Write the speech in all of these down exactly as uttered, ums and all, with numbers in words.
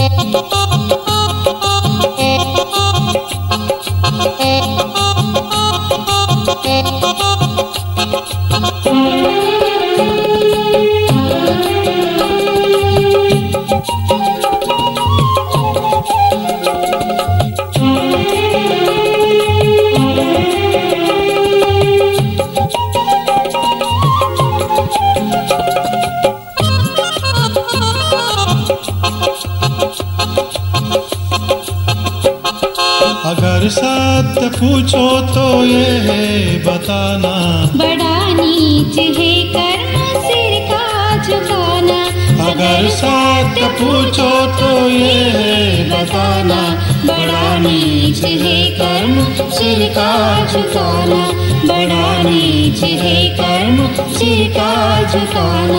अगर सत्य पूछो तो ये है बताना, बड़ा नीच है कर्म सिर का झुकाना। अगर सत्य पूछो तो ये है बताना, बड़ा नीच है कर्म सिर का झुकाना। बड़ा नीच है कर्म सिर का झुकाना।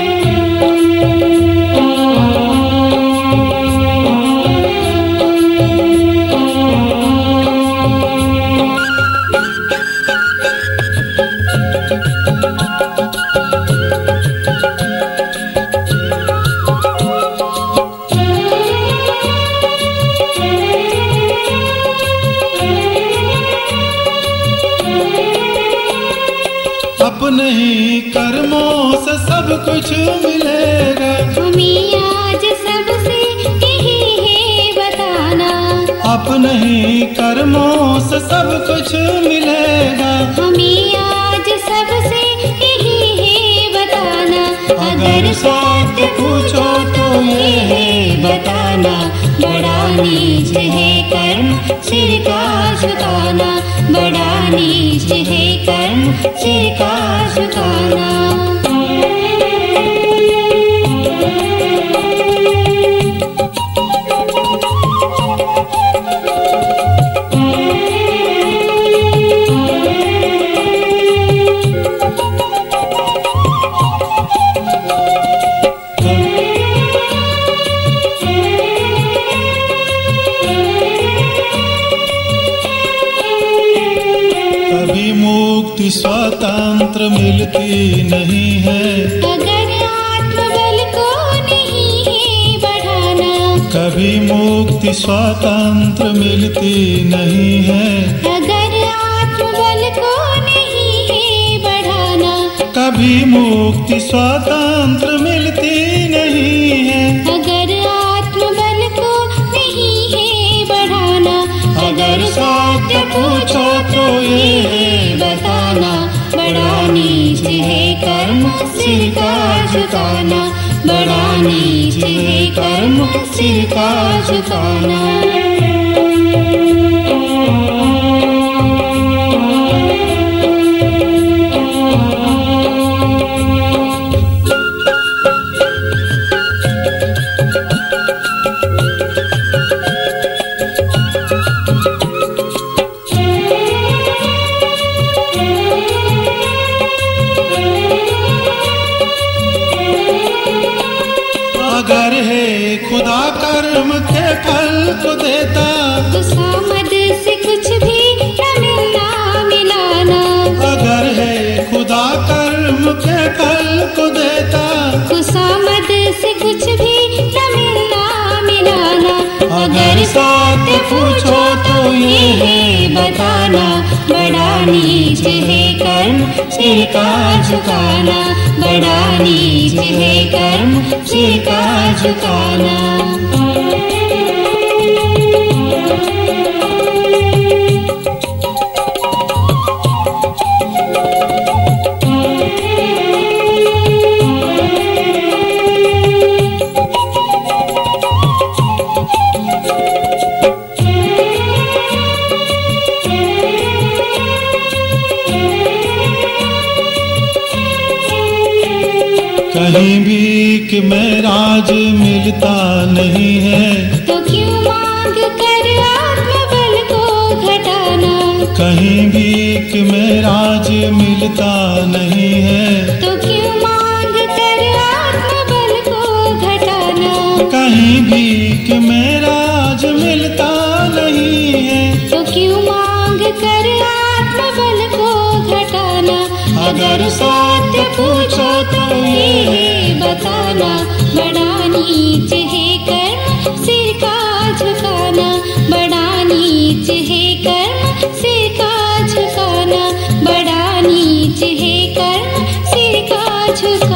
अपने ही कर्मों से सब कुछ मिलेगा, हमें आज सबसे यही है बताना। अपने ही कर्मों से सब कुछ मिलेगा, हमें आज सबसे यही है बताना। अगर सत्य पूछो तो ये है बताना, बड़ा नीच है कर्म सिर का झुकाना। बड़ा नीच है कर्म सिर का झुकाना। कभी मुक्ति स्वतंत्र मिलती नहीं है, अगर आत्मबल को नहीं है बढ़ाना। कभी मुक्ति स्वतंत्र मिलती नहीं है, अगर आत्मबल को नहीं है बढ़ाना। कभी मुक्ति स्वतंत्र मिलती नहीं है, अगर आत्मबल को नहीं है बढ़ाना। अगर सत्य पूछो तो ये बताना, बड़ा नीच है कर्म सिर का झुकाना। बड़ा नीच है कर्म सिर का झुकाना। अगर है खुदा कर्म के फल को देता, खुशामद से कुछ भी न मिलना मिलाना। अगर है खुदा कर्म के फल को देता, खुशामद से कुछ भी न मिलना मिलाना। अगर सत्य पूछो तो ये है बताना, बड़ा नीच है कर्म सिर का झुकाना। बड़ा नीच है कर्म सिर का झुकाना। कहीं भी कि मेराज मिलता नहीं है, तो क्यों मांग कर आत्मबल को घटाना। कहीं भी कि मेराज मिलता नहीं है, तो क्यों मांग कर आत्मबल को घटाना। कहीं भी कि मेराज मिलता नहीं है, तो क्यों मांग कर आत्मबल को घटाना। अगर सत्य पूछो तो ये बताना, बड़ा नीच है कर्म सिर झुकाना, बड़ा नीच है कर्म सिर का झुकाना, बड़ा नीच है कर्म सिर का झुकाना।